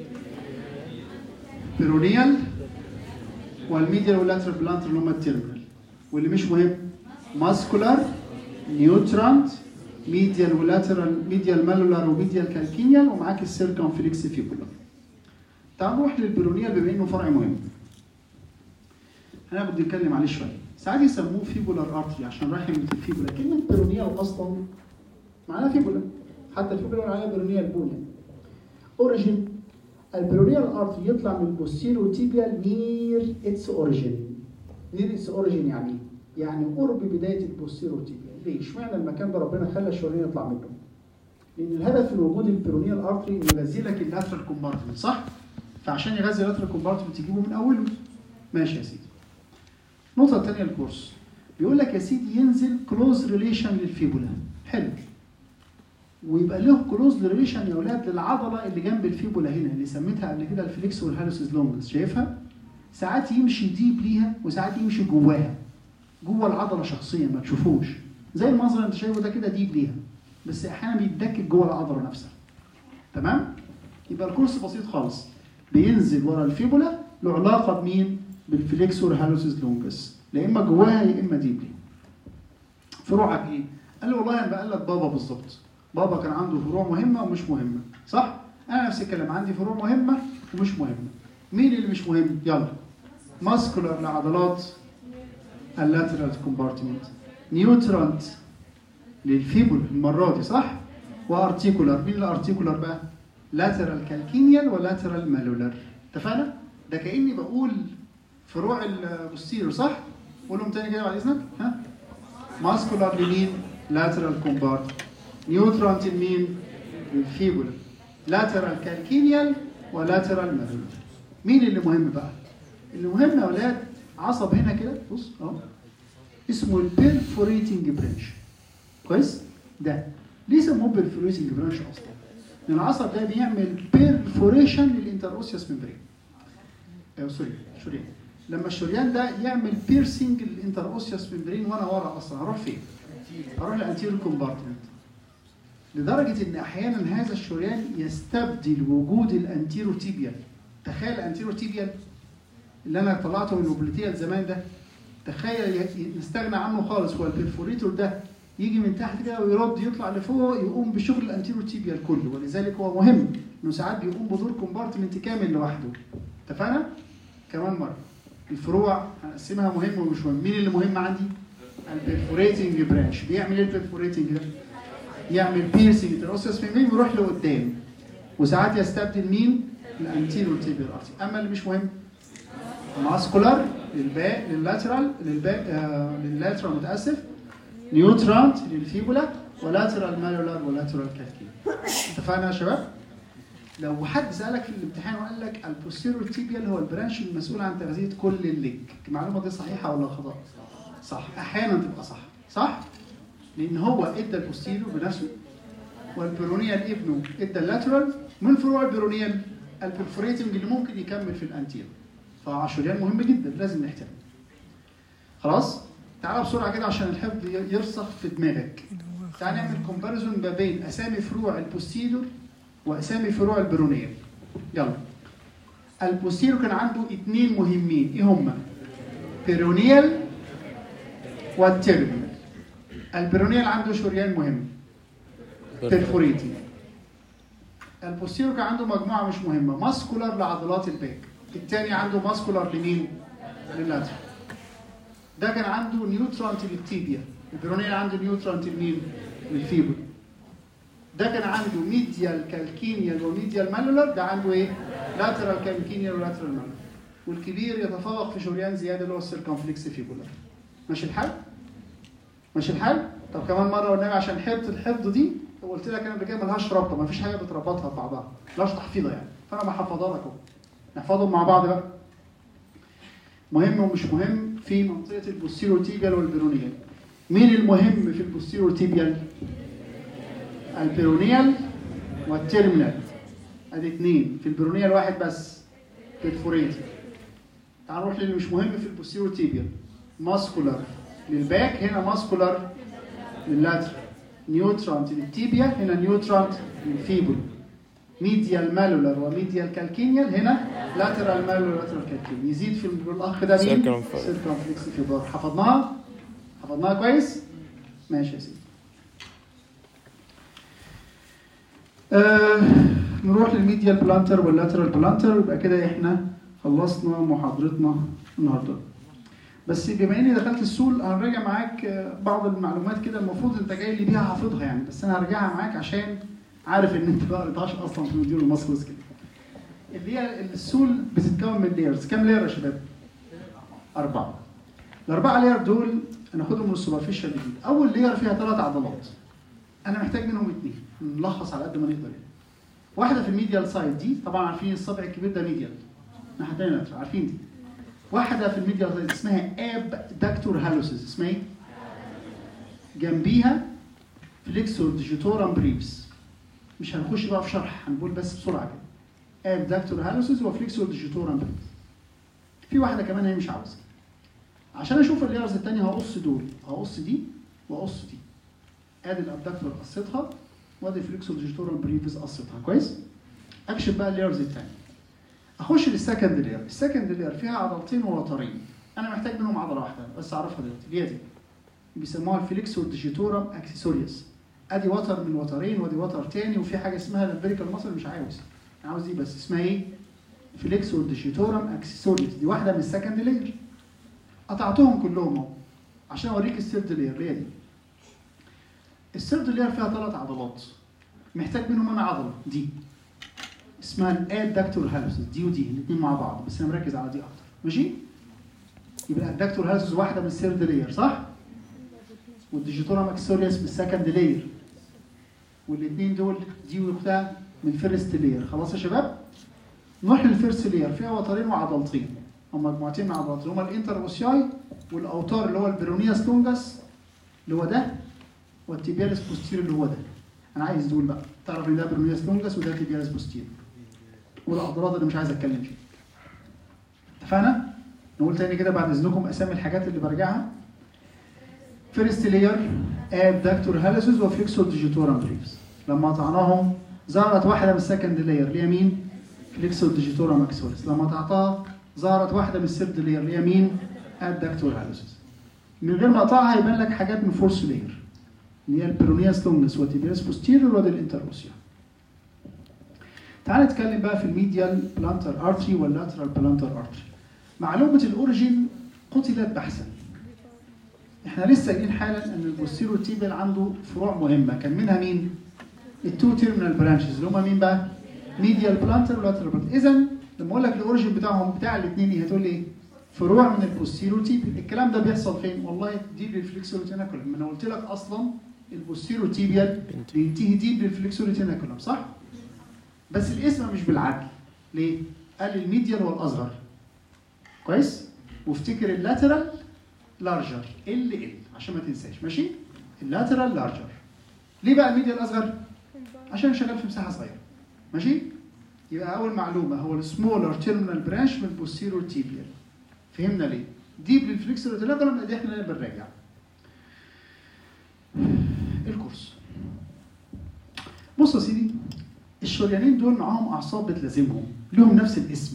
بيرونيال والميديال واللاترال بلانتر اللي هم التيرمينال. واللي مش مهم ماسكولار، نيوترانت، ميديال ولاترال، ميديال مالولار وميديال كالكينيال، ومعاك السيركمفلكس فيبولار. تعال نروح للبيرونيال بما انه فرع مهم. هناخد نتكلم عليه شويه. ساعات يسموه فيبولار ارتري عشان رايح من الفيبولا. كلمه بيرونيال اصلا معناها فيبولا، حتى الفيبولا معناها بيرونيال بون يعني. اوريجين البيرونيال ارتري يطلع من البوستيريور تيبيال نير اتس اوريجين. نير اتس اوريجين يعني يعني قرب بدايه البوستيريور تيبيال. ليه؟ اشمعنى المكان ده ربنا خلى الشرايين يطلع منه؟ لان الهدف من وجود البيرونيال ارتري انه يغذي لك اللاترال كومبارتمنت، صح؟ فعشان يغذي اللاترال كومبارتمنت تجيبه من اوله. ماشي يا سيدي. النقطه الثانيه الكورس بيقول لك يا سيدي ينزل كلوز ريليشن للفيبولا. حلو. ويبقى له كلوز ريليشن يا اولاد للعضله اللي جنب الفيبولا هنا اللي سميتها قبل كده الفليكس والهالوسيس لونجس. شايفها؟ ساعات يمشي ديب ليها وساعات يمشي جواها. جوه العضله شخصيا ما تشوفوش. زي المنظر اللي انت شايفه ده كده ديب ليها. بس احيانا بيتدكك جوه العضله نفسها. تمام؟ يبقى الكورس بسيط خالص. بينزل ورا الفيبولا له علاقه بمين؟ بالفليكس والهالوسيس لونجس. لا اما جواها يا اما ديب ليها. فروعك ايه؟ قال له والله انا بقلد بابا بالظبط. بابا كان عنده فروع مهمه ومش مهمه، صح؟ انا نفس الكلام عندي فروع مهمه ومش مهمه. مين اللي مش مهم؟ يلا. ماسكولار لعضلات اللاترال كومبارتمنت، نيوترانت للفيبول المره دي، صح؟ وارتيكولار. مين الارتيكولار بقى؟ لاترال كالكينيال ولاترال مالولار. اتفقنا؟ ده كاني بقول فروع البوستيريور، صح؟ قولهم تاني كده بعد اذنك. ها؟ ماسكولار لمين؟ لاترال كومبارتمنت. نيوترانت لمين؟ للفيبولا. لاترال كالكينيال ولاترال مالولار. مين اللي مهم بقى؟ اللي مهم يا اولاد عصب هنا كده، بص اهو اسمه البيرفوريتنج برانش. كويس؟ ده ليه سموه بيرفوريتنج برانش اصلا؟ لان العصب ده بيعمل بيرفوريشن للانتروسيوس ممبرين. اه سوري شريان. لما الشريان ده يعمل بيرسينج للانتروسيوس ممبرين وانا ورا اصلا هروح فين؟ هروح للانتيريور كومبارتمنت. لدرجه ان احيانا هذا الشريان يستبدل وجود الانتيرو تيبيال. تخيل الانتيرو تيبيال اللي انا طلعته من الوبليتيال زمان ده، تخيل نستغنى عنه خالص. هو البرفوريتور ده يجي من تحت كده ويرد يطلع لفوق يقوم بشغل الانتيرو تيبيال كله، ولذلك هو مهم انه ساعات بيقوم بدور كومبارتمنت كامل لوحده. اتفقنا؟ كمان مره الفروع هنقسمها مهم ومش مهم. مين اللي مهم عندي؟ البرفوريتنج برانش. بيعمل ايه البرفوريتنج ده؟ يعمل بيرسينج الانتروسيوس ممبرين ويروح لقدام، وساعات يستبدل مين؟ الانتيرو تيبيال ارتي. اما اللي مش مهم ماسكولار للباك لللاترال للباك آه لللاترال متاسف، نيوترانت للفيبولا، ولاترال مالولار ولاترال كالكين. اتفقنا يا شباب؟ لو حد سالك في الامتحان وقال لك البوستيرور تيبيال هو البرانش المسؤول عن تغذيه كل الليج، المعلومه دي صحيحه ولا خطا؟ صح. احيانا تبقى صح. صح؟ لان هو ادى البوستيرور بنفسه، والبيرونيال ابنه ادى اللاترال. من فروع البيرونيال البرفوريتنج اللي ممكن يكمل في الانتيرو. فشريان مهم جدا لازم نحترمه. خلاص؟ تعال بسرعه كده عشان الحفظ يرسخ في دماغك. تعال نعمل كومباريزون ما بين اسامي فروع البوستيرور واسامي فروع البيرونيال. يلا. البوستيرور كان عنده اثنين مهمين، ايه هما؟ بيرونيال والتيرمينال. البيرونيال عنده شريان مهم بيرفوريتنج. البوستيرور كان عنده مجموعه مش مهمه، ماسكولار لعضلات الباك. الثاني عنده ماسكولار لمين؟ لللاترال. ده كان عنده نيوترانت للتيبيا. البيرونيال عنده نيوترانت لمين؟ للفيبول. ده كان عنده ميديال كالكينيال وميديال مالولار. ده عنده ايه؟ لاترال كالكينيال ولاترال مالولار. والكبير يتفوق في شريان زياده اللي هو السيركمفلكس فيبولار. ماشي الحال؟ ماشي الحال؟ طب كمان مره والنبي عشان حفظ الحفظ دي قلت لك انا قبل كده ملهاش رابطه، ما فيش حاجه بتربطها ببعضها، ملهاش تحفيظه يعني، فانا بحفظها لك اهو. نحفظهم مع بعض بقى. مهم ومش مهم في منطقه البوستيرور تيبيال والبيرونيال. مين المهم في البوستيرور تيبيال؟ البيرونيال والتيرمينال. ادي اثنين. في البيرونيال واحد بس بيرفوريتنج. تعال نروح للي مش مهم في البوستيرور تيبيال. ماسكولار للباك، هنا ماسكولار لللاترال. نيوترانت للتيبيا، هنا نيوترانت للفيبول. ميديال مالولار وميديال كالكينيال، هنا لاترال مالولار ولاترال كالكينيال. يزيد في الاخ ده مين؟ سيركمفلكس فيبولار. حفظناها؟ حفظناها كويس؟ ماشي يا سيدي. آه نروح للميديال بلانتر واللاترال بلانتر، يبقى كده احنا خلصنا محاضرتنا النهارده. بس بما اني دخلت السول هنراجع معاك بعض المعلومات كده المفروض انت جاي لي بيها حافظها يعني، بس انا هرجعها معاك عشان عارف ان انت ما قريتهاش اصلا في المديول المصري كده. اللي هي السول بتتكون من لايرز. كام لاير يا شباب؟ أربعة. الأربعة لاير دول هناخدهم من السوبرفيشال جديد. أول لاير فيها ثلاث عضلات. أنا محتاج منهم اثنين، نلخص على قد ما نقدر يعني. واحدة في الميديال سايد دي، طبعا عارفين الصبع الكبير ده ميديال. ناحية ثانية عارفين دي. واحدة في الميديال سايد اسمها اب داكتور هالوسيس. اسمها ايه؟ جنبيها فليكسور ديجيتورام بريفس. مش هنخش بقى في شرح، هنقول بس بسرعة كده. اب داكتور هالوسيس وفليكسور ديجيتورام بريفس. في واحدة كمان هي مش عاوزة. عشان اشوف اللايرز الثانيه هقص دول، هقص دي واقص دي. ادي الابدكتور قصتها وادي الفليكسور ديجيتورام بريفس قصتها، كويس؟ اكشف بقى اللايرز الثانيه. اخش للسكند لاير، السكند لاير فيها عضلتين ووترين. انا محتاج منهم عضله واحده بس اعرفها دلوقتي، اللي هي دي. بيسموها الفليكسور ديجيتورام اكسسوريوس. ادي وتر من وترين وادي وتر ثاني، وفي حاجه اسمها الامبريكال ماسل مش عاوز. انا عاوز دي بس، اسمها ايه؟ فليكسور ديجيتورام اكسسوريوس. دي واحده من السكند لاير. قطعتهم كلهم اهو عشان اوريك الثيرد لاير اللي هي دي. الثيرد لاير فيها ثلاث عضلات. محتاج منهم انا عضله دي اسمها الادكتور هالوسيس، دي ودي الاثنين مع بعض، بس انا مركز على دي اكتر، ماشي؟ يبقى الادكتور هالوسيس واحده من الثيرد لاير، صح؟ والديجيتورام اكسسوريوس من السكند لاير. والاثنين دول دي واختها من الفيرست لاير. خلاص يا شباب؟ نروح للفيرست لاير فيها وترين وعضلتين. هم مجموعتين من العضلات اللي هم الانتروسياي والاوتار اللي هو البيرونياس لونجاس اللي هو ده، والتيبياليس بوستيريور اللي هو ده. انا عايز دول بقى تعرف ان ده برونياس لونجس وده تيبيالس بوستيريور والعضلات اللي مش عايز اتكلم فيها. اتفقنا؟ نقول تاني كده بعد اذنكم اسامي الحاجات اللي برجعها. فيرست لاير ابداكتور هالوسز وفليكسور ديجيتورم بريفس. لما قطعناهم ظهرت واحده من السكند لاير اللي هي مين؟ فليكسور ديجيتورم اكسوريس. لما قطعتها ظهرت واحده من الثيرد لاير اللي هي مين؟ ابداكتور هالوسز. من غير ما اقطعها هيبان لك حاجات من فورث لاير اللي هي البيرونياس لونجس والتيبيالس بوستيريور وادي الانتروسيا. تعال نتكلم بقى في الميديال بلانتر ارتري واللاترال بلانتر ارتري. معلومه الاوريجين قتلت بحثا. احنا لسه قايلين حالا ان البوستيريور تيبيال عنده فروع مهمه، كان منها مين؟ التو تيرمينال برانشز اللي هم مين بقى؟ ميديال بلانتر ولاترال بلانتر. اذا لما اقول لك الاوريجين بتاعهم بتاع الاثنين ايه هتقول لي ايه؟ فروع من البوستيريور تيبيال. الكلام ده بيحصل فين؟ والله ديب للفليكسور ريتيناكولم. ما انا قلت لك اصلا البوستيريور تيبيال بينتهي ديب للفليكسور ريتيناكولم صح؟ بس الاسم مش بالعدل. ليه؟ قال الميديال هو الاصغر. كويس؟ وافتكر اللاترال لارجر ال ال عشان ما تنساش ماشي؟ اللاترال لارجر. ليه بقى الميديال الاصغر؟ عشان شغال في مساحه صغيره. ماشي؟ يبقى اول معلومه هو السمولر تيرمينال برانش من البوستيريور تيبيال. فهمنا ليه؟ ديب للفليكسور ريتيناكولم ادي احنا بنراجع. الكورس. بص يا سيدي الشريانين دول معاهم اعصاب بتلازمهم، لهم نفس الاسم.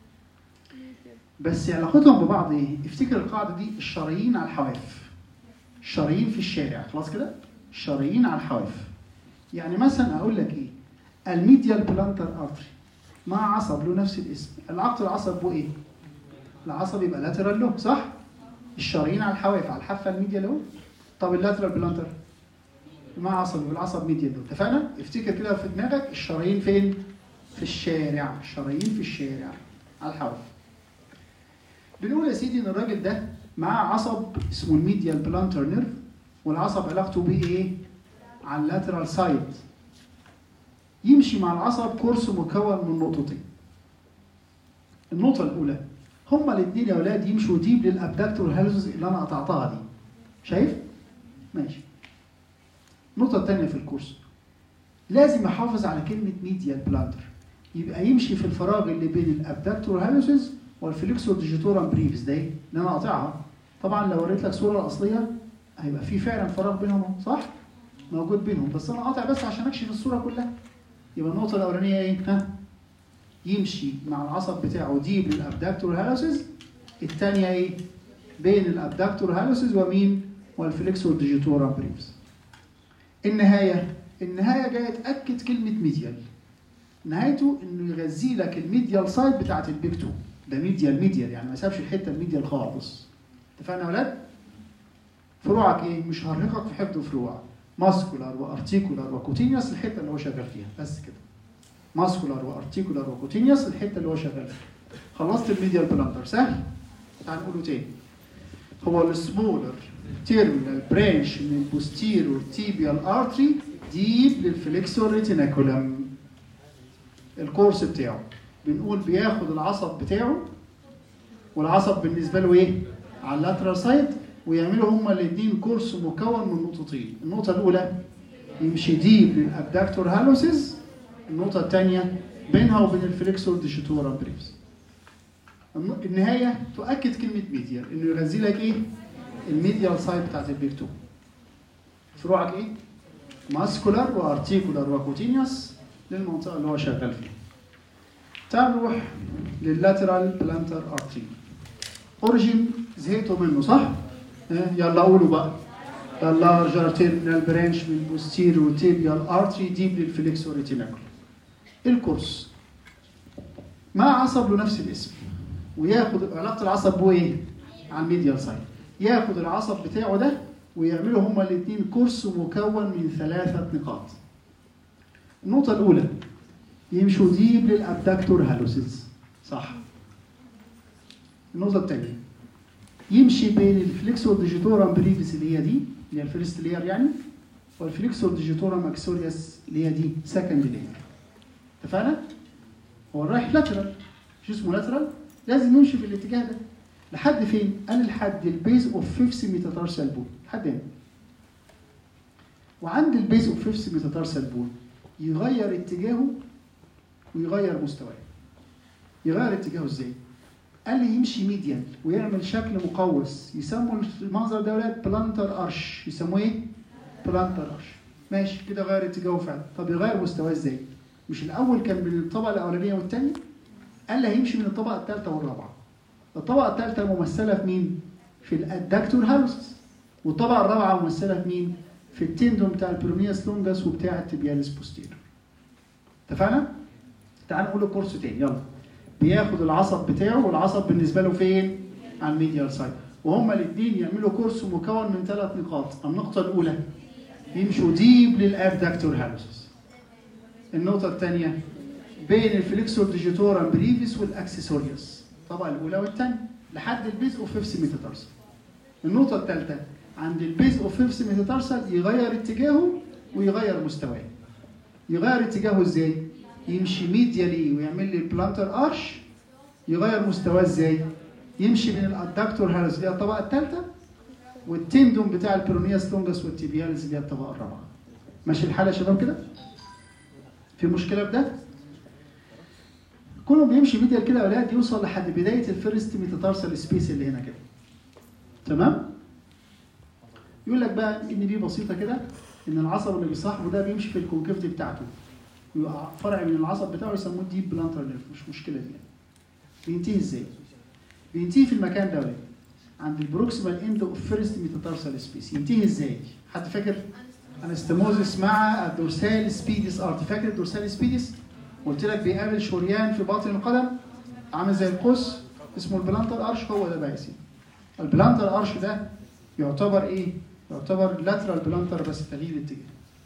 بس علاقتهم ببعض ايه؟ افتكر القاعده دي، الشرايين على الحواف. الشرايين في الشارع، خلاص كده؟ الشرايين على الحواف. يعني مثلا اقول لك ايه؟ الميديال بلانتر ارتري مع عصب له نفس الاسم، العقد العصب هو ايه؟ العصب يبقى لاترال له، صح؟ الشرايين على الحواف على الحافه الميديال اهو. طب اللاترال بلانتر مع عصب والعصب ميديال له، اتفقنا؟ افتكر كده في دماغك الشرايين فين؟ في الشارع، الشرايين في الشارع على الحواف. بنقول يا سيدي ان الراجل ده معاه عصب اسمه الميديال بلانتر نيرف، والعصب علاقته بيه ايه؟ على اللاترال سايد. يمشي مع العصب كورس مكون من نقطتين. النقطة الأولى هما الاثنين يا ولاد يمشوا ديب للابداكتور هالوسز اللي أنا قطعتها دي. شايف؟ ماشي. النقطة الثانية في الكورس لازم يحافظ على كلمة ميديال بلانتر، يبقى يمشي في الفراغ اللي بين الابداكتور هالوسز والفليكسور ديجيتورم بريفس ده اللي انا قاطعها. طبعا لو وريت لك الصوره الاصليه هيبقى في فعلا فراغ بينهم صح؟ موجود بينهم، بس انا قاطع بس عشان اكشف الصوره كلها. يبقى النقطه الاولانيه ايه؟ ها؟ يمشي مع العصب بتاعه ديب للابداكتور هالوسز. الثانيه ايه؟ بين الابداكتور هالوسز ومين؟ والفليكسور ديجيتورم بريفس. النهايه النهايه جايه تاكد كلمه ميديال. نهايته انه يغذي لك الميديال سايد بتاعت البيكتو. ده ميديال ميديال يعني ما سابش الحته الميديال خالص. اتفقنا يا ولاد؟ فروعك ايه؟ مش هرهقك في حفظ فروع. ماسكولار وارتيكولار وكوتينيوس الحته اللي هو شغال فيها بس كده. ماسكولار وارتيكولار وكوتينيوس الحته اللي هو شغال فيها. خلصت الميديال بلانتر سهل؟ تعال نقوله تاني. هو السمولر تيرمينال برانش من البوستيرور تيبيال ارتري ديب للفليكسور ريتيناكولم. الكورس بتاعه بنقول بياخد العصب بتاعه، والعصب بالنسبه له ايه؟ على اللاترال سايد، ويعملوا هما الاثنين كورس مكون من نقطتين. النقطه الاولى يمشي ديب للابداكتور هالوسز، النقطه الثانيه بينها وبين الفليكسور ديجيتورم بريفس. النهايه تؤكد كلمه ميديال انه يغذي لك ايه؟ الميديال سايد بتاعت البيكتو. فروعك ايه؟ ماسكولار وارتيكولار وكوتينيوس للمنطقه اللي هو شغال فيها. تعال نروح لللاترال بلانتر ارتري. اوريجين زهقتوا منه صح؟ يلا قولوا بقى. اللارجر تيرمينال برانش من بوستيريور تيبيال ارتري ديب للفليكسور ريتيناكولم. الكورس مع عصب له نفس الاسم، وياخد علاقه العصب بو ايه؟ على الميديال سايد. ياخد العصب بتاعه ده ويعملوا هما الاثنين كورس مكون من ثلاثه نقاط. النقطه الاولى يمشوا ديب للابداكتور هالوسز صح. النقطه الثانيه يمشي بين الفليكسور ديجيتورم بريفس اللي هي دي اللي هي الفيرست لاير يعني، والفليكسور ديجيتورم اكسوريوس اللي هي دي سكند لاير. اتفقنا؟ هو رايح لاترال، شو اسمه لاترال؟ لازم يمشي في الاتجاه ده لحد فين؟ قال لحد البيز اوف فيفث ميتاتارسال بون، لحد هنا. وعند البيز اوف فيفث ميتاتارسال بون يغير اتجاهه ويغير مستواه. يغير اتجاهه ازاي؟ قال لي يمشي ميديال ويعمل شكل مقوس، يسموا المنظر ده ولاد بلانتر ارش. يسموه ايه؟ بلانتر ارش. ماشي كده غير اتجاهه فعلا. طب يغير مستواه ازاي؟ مش الاول كان من الطبقه الاولانيه والثانيه؟ قال لي هيمشي من الطبقه الثالثه والرابعه. الطبقه الثالثه ممثله في مين؟ في الادكتور هالوسس. والطبقه الرابعه ممثله في مين؟ في التندون بتاع البيرونيوس لونجاس وبتاع التبياليس بوستيرور. اتفقنا؟ تعال نقول الكورس تاني يلا. بياخد العصب بتاعه والعصب بالنسبه له فين؟ على الميديال سايد. وهما الاثنين يعملوا كورس مكون من ثلاث نقاط. النقطه الاولى يمشوا ديب للابدكتور هالوسس. النقطه الثانيه بين الفليكسور ديجيتورم بريفيس والاكسسوريوس. الطبقه الاولى والثانيه لحد البيز اوف فيفث ميتاتارسال. النقطه الثالثه عند البيز اوف فيفث ميتاتارسال يغير اتجاهه ويغير مستواه. يغير اتجاهه ازاي؟ يمشي ميديالي ويعمل لي البلانتر ارش. يغير مستواه ازاي؟ يمشي من الادكتور هالوس اللي هي الطبقه الثالثه والتندون بتاع البيرونيوس لونجاس والتيبياليس اللي هي الطبقه الرابعه. ماشي الحال يا شباب كده؟ في مشكله في ده؟ كله بيمشي ميديال كده يا ولاد يوصل لحد بدايه الفيرست ميتاتارسال سبيس اللي هنا كده. تمام؟ يقول لك بقى ان دي بسيطه كده ان العصب اللي بيصاحبه ده بيمشي في الكونكيفتي بتاعته. يبقى فرع من العصب بتاعه يسموه ديب بلانتر نيرف. مش مشكله دي. بينتهي ازاي؟ بينتهي في المكان ده ولاد عند البروكسيمال اند اوف فيرست ميتاتارسال سبيس. ينتهي ازاي؟ حد فاكر؟ انستموزس مع الدورسال سبيديس ارت. فاكر الدورسال سبيديس؟ قلت لك بيقابل شريان في باطن القدم عامل زي القوس اسمه البلانتر ارش. هو ده بقى يا سيدي. البلانتر ارش ده يعتبر ايه؟ يعتبر لاترال بلانتر بس تغيير الاتجاه.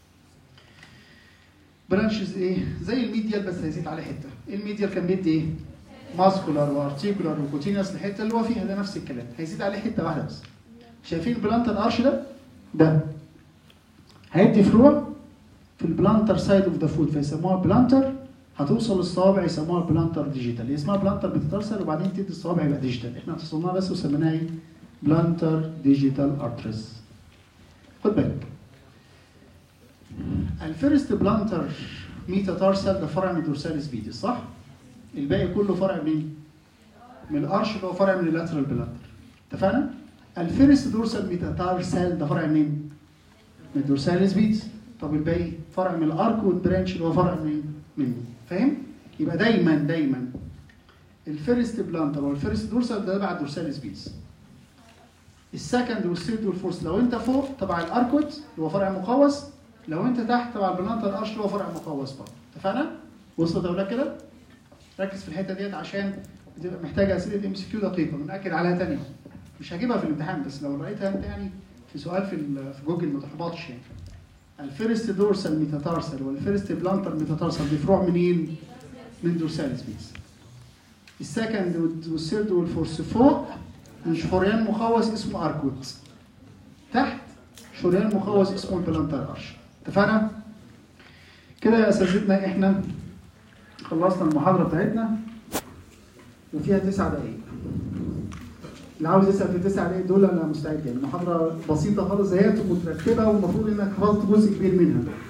برانشز ايه؟ زي الميديال بس هيزيد عليه حته. الميديال كان بيدي ايه؟ ماسكولار وارتيكولار وكوتينس الحته اللي هو فيها ده نفس الكلام، هيزيد عليه حته واحده بس. شايفين البلانتر ارش ده؟ ده هيدي فروع في البلانتر سايد اوف ذا فوت فيسموها بلانتر. هتوصل للصوابع يسموها بلانتر ديجيتال. هي اسمها بلانتر بتترسل وبعدين تدي الصوابع يبقى ديجيتال. احنا اتصلناها بس وسميناها ايه؟ بلانتر ديجيتال ارترز. خد بالك. الفيرست بلانتر ميتاتارسال ده فرع من الدورسال سبيديس صح؟ الباقي كله فرع من من الارش اللي هو فرع من اللاترال بلانتر. اتفقنا؟ الفيرست دورسال ميتاتارسال ده فرع من من الدورسال سبيديس. طب الباقي فرع من الاركود برانش اللي هو فرع من منه. فاهم؟ يبقى دايما دايما الفيرست بلانتر والفيرست دورسال ده تبع الدورسال سبيديس. السكند والثيرد والفورث لو انت فوق تبع الاركود اللي هو فرع مقوس، لو انت تحت تبع البلانتر ارش اللي هو فرع مقوس برضه. اتفقنا؟ وصلت يا ولاد كده؟ ركز في الحته ديت عشان بتبقى محتاجه اسئله ام سي كيو دقيقه بنأكد عليها ثانيه. مش هجيبها في الامتحان بس لو لقيتها انت يعني في سؤال في في جوجل ما تحبطش يعني. الفيرست دورسال ميتاتارسال والفيرست بلانتر ميتاتارسال دي فروع منين؟ من دورسال سبيس. السكند والثيرد والفورث فوق من شريان مقوس اسمه اركود. تحت شريان مقوس اسمه البلانتر ارش. اتفقنا؟ كده يا اساتذتنا احنا خلصنا المحاضره بتاعتنا وفيها تسع دقائق. اللي عاوز يسال في التسع دقائق دول انا مستعد يعني. المحاضره بسيطه خالص زيت ومترتبه والمفروض انك حفظت جزء كبير منها.